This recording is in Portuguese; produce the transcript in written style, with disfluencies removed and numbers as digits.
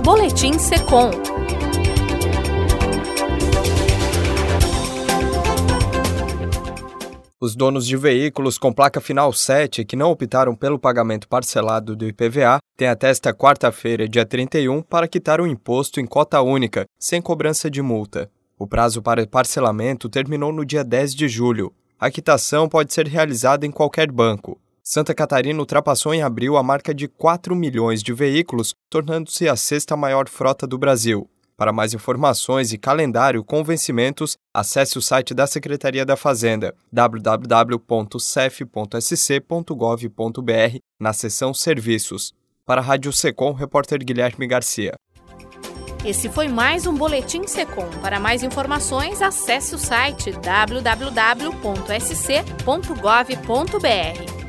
Boletim Secom. Os donos de veículos com placa final 7 que não optaram pelo pagamento parcelado do IPVA têm até esta quarta-feira, dia 31, para quitar o imposto em cota única, sem cobrança de multa. O prazo para parcelamento terminou no dia 10 de julho. A quitação pode ser realizada em qualquer banco. Santa Catarina ultrapassou em abril a marca de 4 milhões de veículos, tornando-se a sexta maior frota do Brasil. Para mais informações e calendário com vencimentos, acesse o site da Secretaria da Fazenda, www.cef.sc.gov.br, na seção Serviços. Para a Rádio Secom, repórter Guilherme Garcia. Esse foi mais um Boletim Secom. Para mais informações, acesse o site www.sc.gov.br.